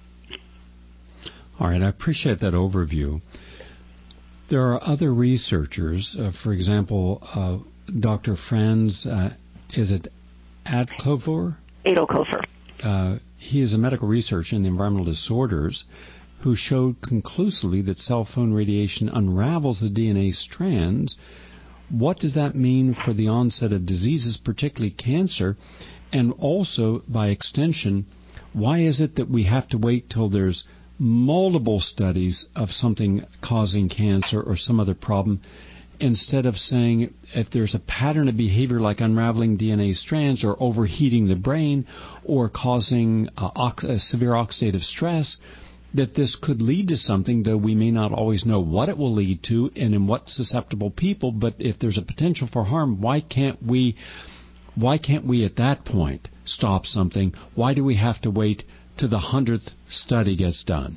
All right, I appreciate that overview. There are other researchers, uh, for example, uh, Doctor Franz, uh, is it Adlkofer? Adlkofer. Uh, he is a medical researcher in the environmental disorders who showed conclusively that cell phone radiation unravels the D N A strands. What does that mean for the onset of diseases, particularly cancer? And also, by extension, why is it that we have to wait till there's multiple studies of something causing cancer or some other problem, instead of saying if there's a pattern of behavior like unraveling D N A strands or overheating the brain or causing uh, ox- uh, severe oxidative stress, that this could lead to something, though we may not always know what it will lead to and in what susceptible people. But if there's a potential for harm, why can't we why can't we at that point stop something? Why do we have to wait to the hundredth study gets done?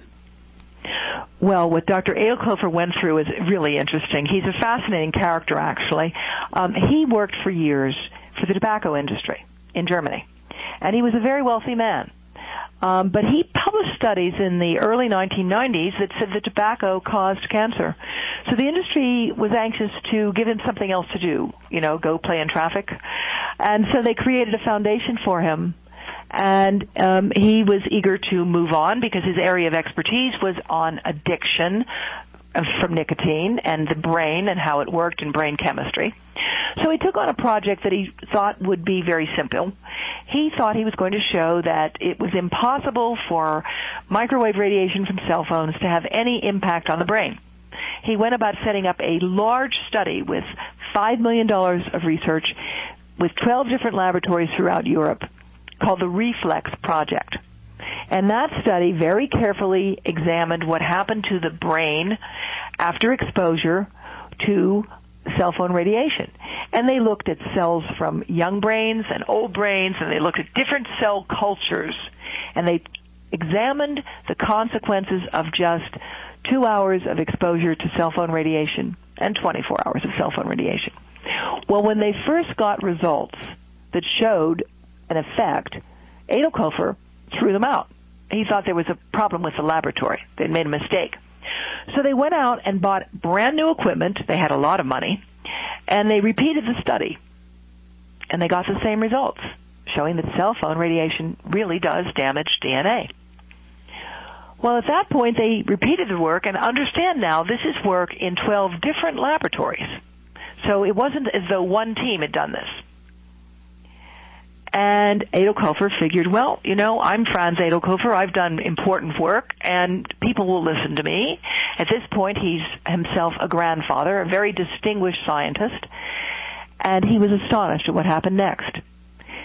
Well, what Doctor Adlkofer went through is really interesting. He's a fascinating character, actually. Um, he worked for years for the tobacco industry in Germany, and he was a very wealthy man. Um, but he published studies in the early nineteen nineties that said that tobacco caused cancer. So the industry was anxious to give him something else to do, you know, go play in traffic. And so they created a foundation for him. And um, he was eager to move on because his area of expertise was on addiction from nicotine and the brain and how it worked in brain chemistry. So he took on a project that he thought would be very simple. He thought he was going to show that it was impossible for microwave radiation from cell phones to have any impact on the brain. He went about setting up a large study with five million dollars of research with twelve different laboratories throughout Europe, called the Reflex Project. And that study very carefully examined what happened to the brain after exposure to cell phone radiation. And they looked at cells from young brains and old brains, and they looked at different cell cultures, and they examined the consequences of just two hours of exposure to cell phone radiation and twenty-four hours of cell phone radiation. Well, when they first got results that showed an effect, Adlkofer threw them out. He thought there was a problem with the laboratory. They'd made a mistake. So they went out and bought brand new equipment. They had a lot of money. And they repeated the study. And they got the same results, showing that cell phone radiation really does damage D N A. Well, at that point, they repeated the work, and understand now this is work in twelve different laboratories. So it wasn't as though one team had done this. And Adlkofer figured, well, you know, I'm Franz Adlkofer. I've done important work, and people will listen to me. At this point, he's himself a grandfather, a very distinguished scientist, and he was astonished at what happened next.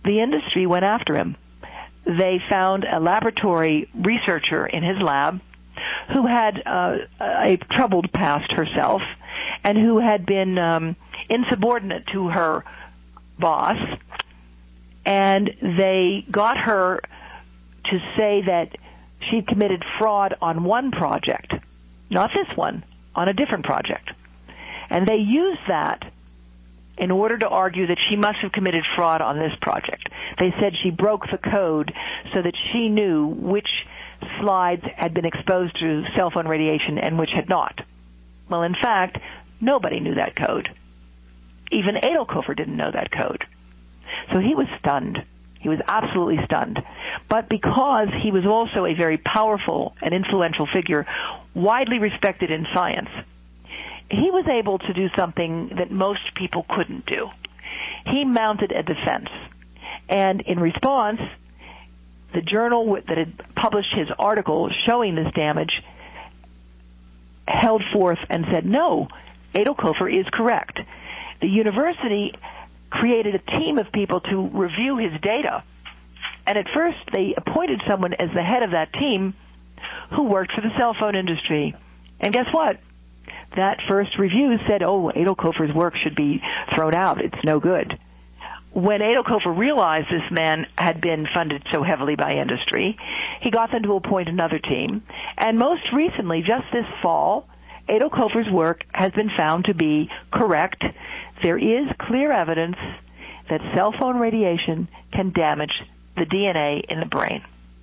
the industry went after him. They found a laboratory researcher in his lab who had uh, a troubled past herself and who had been um, insubordinate to her boss, and they got her to say that she committed fraud on one project, not this one, on a different project. And they used that in order to argue that she must have committed fraud on this project. They said she broke the code so that she knew which slides had been exposed to cell phone radiation and which had not. Well, in fact, nobody knew that code. Even Edelkofer didn't know that code. So he was stunned. He was absolutely stunned. But because he was also a very powerful and influential figure, widely respected in science, he was able to do something that most people couldn't do. He mounted a defense. And in response, the journal that had published his article showing this damage held forth and said, no, Edelkofer is correct. The university created a team of people to review his data. And at first, they appointed someone as the head of that team who worked for the cell phone industry. And guess what? That first review said, oh, Edelkofer's work should be thrown out. It's no good. When Edelkofer realized this man had been funded so heavily by industry, he got them to appoint another team. And most recently, just this fall, Edelkofer's work has been found to be correct. There is clear evidence that cell phone radiation can damage the D N A in the brain.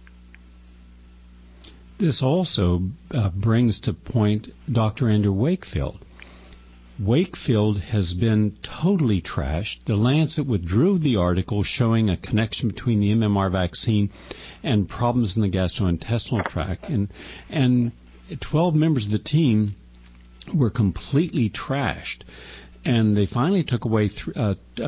This also uh, brings to point Doctor Andrew Wakefield. Wakefield has been totally trashed. The Lancet withdrew the article showing a connection between the M M R vaccine and problems in the gastrointestinal tract. And, and twelve members of the team were completely trashed. And they finally took away th- uh, uh,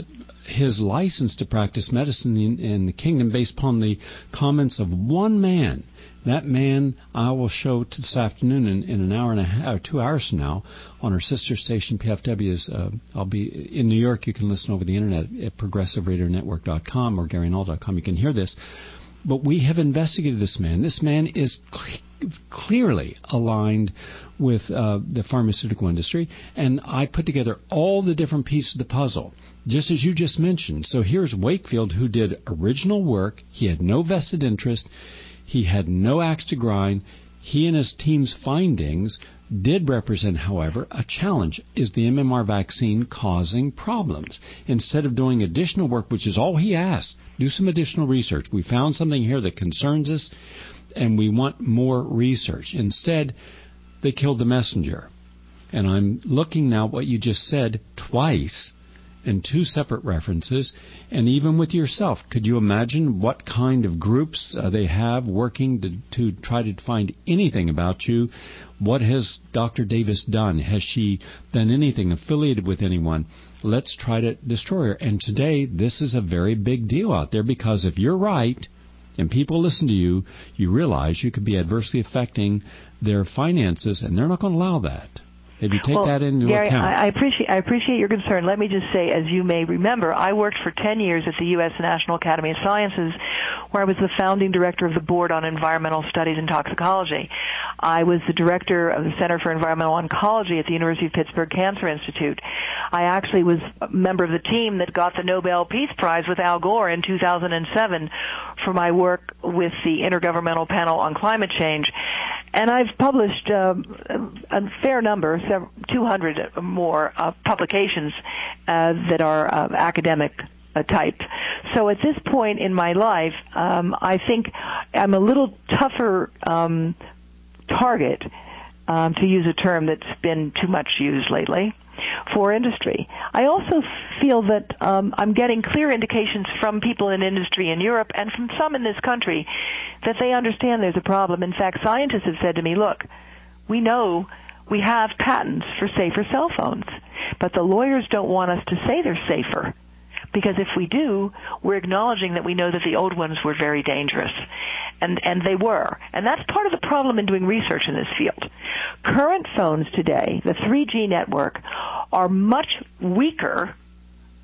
his license to practice medicine in, in the kingdom based upon the comments of one man. That man I will show to this afternoon in, in an hour and a half, or two hours from now, on our sister station P F W's. Uh, I'll be in New York. You can listen over the internet at progressive radio network dot com or Gary Null dot com. You can hear this. But we have investigated this man. This man is cl- clearly aligned with uh, the pharmaceutical industry, and I put together all the different pieces of the puzzle, just as you just mentioned. So here's Wakefield, who did original work. He had no vested interest. He had no axe to grind. He and his team's findings did represent, however, a challenge. Is the M M R vaccine causing problems? Instead of doing additional work, which is all he asked, do some additional research. We found something here that concerns us, and we want more research. Instead, they killed the messenger. And I'm looking now at what you just said twice in two separate references, and even with yourself. Could you imagine what kind of groups uh, they have working to, to try to find anything about you? What has Doctor Davis done? Has she done anything affiliated with anyone? Let's try to destroy her. And today, this is a very big deal out there, because if you're right and people listen to you, you realize you could be adversely affecting their finances, and they're not going to allow that. If you take well, that into Gary, account. I, I appreciate I appreciate your concern. Let me just say, as you may remember, I worked for ten years at the U S National Academy of Sciences, where I was the founding director of the Board on Environmental Studies and Toxicology. I was the director of the Center for Environmental Oncology at the University of Pittsburgh Cancer Institute. I actually was a member of the team that got the Nobel Peace Prize with Al Gore in two thousand seven for my work with the Intergovernmental Panel on Climate Change. And I've published uh, a fair number, two hundred or more uh, publications uh, that are uh, academic uh, type. So at this point in my life, um, I think I'm a little tougher um, target, um, to use a term that's been too much used lately, for industry. I also feel that um, I'm getting clear indications from people in industry in Europe and from some in this country that they understand there's a problem. In fact, scientists have said to me, look, we know we have patents for safer cell phones, but the lawyers don't want us to say they're safer, because if we do, we're acknowledging that we know that the old ones were very dangerous. And, and they were. And that's part of the problem in doing research in this field. Current phones today, the three G network, are much weaker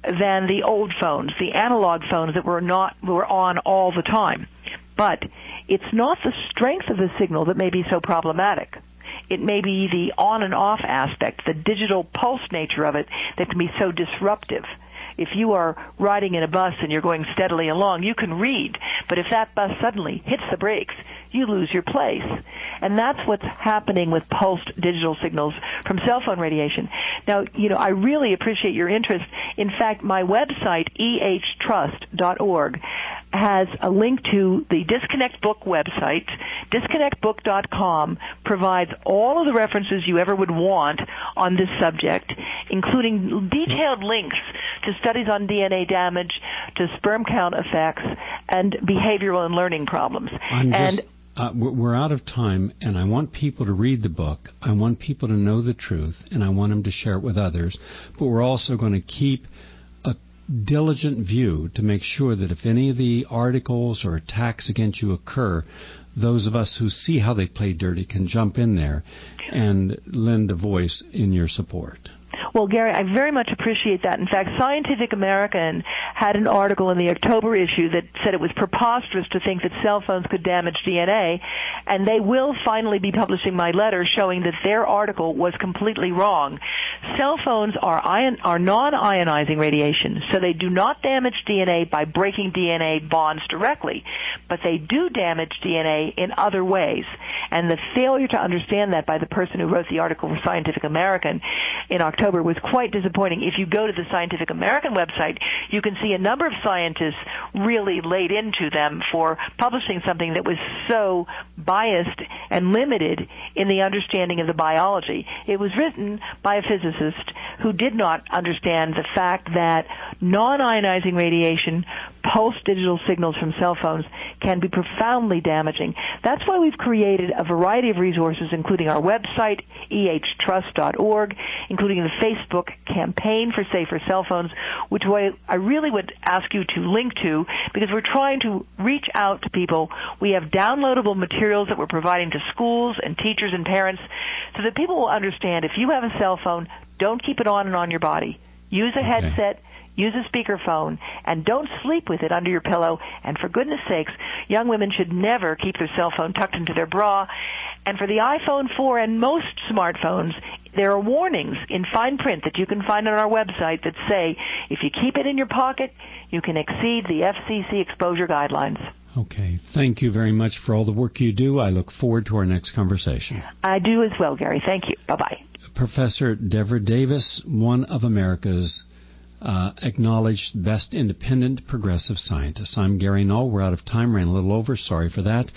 than the old phones, the analog phones that were not were on all the time. But it's not the strength of the signal that may be so problematic. It may be the on and off aspect, the digital pulse nature of it that can be so disruptive. If you are riding in a bus and you're going steadily along, you can read. But if that bus suddenly hits the brakes, you lose your place. And that's what's happening with pulsed digital signals from cell phone radiation. Now, you know, I really appreciate your interest. In fact, my website, e h trust dot org, has a link to the Disconnect Book website. disconnect book dot com provides all of the references you ever would want on this subject, including detailed links to studies on D N A damage, to sperm count effects, and behavioral and learning problems. I'm and just, uh, we're out of time, and I want people to read the book. I want people to know the truth, and I want them to share it with others. But we're also going to keep a diligent view to make sure that if any of the articles or attacks against you occur, those of us who see how they play dirty can jump in there and lend a voice in your support. Well, Gary, I very much appreciate that. In fact, Scientific American had an article in the October issue that said it was preposterous to think that cell phones could damage D N A, and they will finally be publishing my letter showing that their article was completely wrong. Cell phones are ion, are non-ionizing radiation, so they do not damage D N A by breaking D N A bonds directly, but they do damage D N A in other ways. And the failure to understand that by the person who wrote the article for Scientific American in October was quite disappointing. If you go to the Scientific American website, you can see a number of scientists really laid into them for publishing something that was so biased and limited in the understanding of the biology. It was written by a physicist who did not understand the fact that non-ionizing radiation, pulsed digital signals from cell phones, can be profoundly damaging. That's why we've created a variety of resources, including our website, e h trust dot org, including the Facebook campaign for safer cell phones, which I really would ask you to link to because we're trying to reach out to people. We have downloadable materials that we're providing to schools and teachers and parents so that people will understand if you have a cell phone, don't keep it on and on your body. Use a Okay. headset. Use a speakerphone, and don't sleep with it under your pillow. And for goodness sakes, young women should never keep their cell phone tucked into their bra. And for the iPhone four and most smartphones, there are warnings in fine print that you can find on our website that say if you keep it in your pocket, you can exceed the F C C exposure guidelines. Okay. Thank you very much for all the work you do. I look forward to our next conversation. I do as well, Gary. Thank you. Bye-bye. Professor Devra Davis, one of America's Uh, acknowledged best independent progressive scientists. I'm Gary Null. We're out of time, ran a little over. Sorry for that.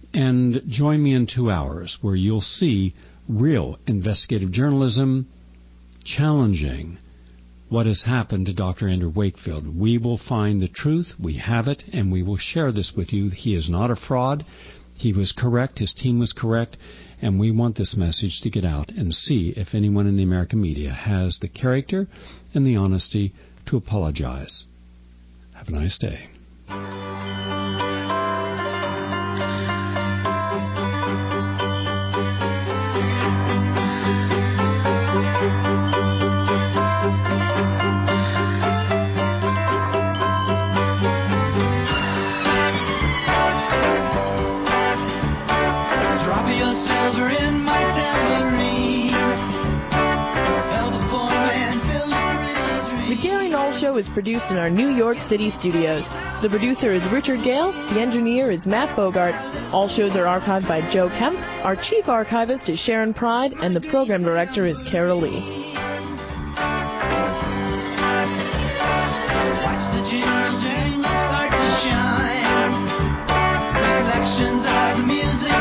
And join me in two hours where you'll see real investigative journalism challenging what has happened to Doctor Andrew Wakefield. We will find the truth. We have it, and we will share this with you. He is not a fraud. He was correct. His team was correct. And we want this message to get out and see if anyone in the American media has the character and the honesty to apologize. Have a nice day. Is produced in our New York City studios. The producer is Richard Gale. The engineer is Matt Bogart. All shows are archived by Joe Kemp. Our chief archivist is Sharon Pride, and the program director is Carol Lee. Watch the jingle jangle start to shine. Reflections of the music.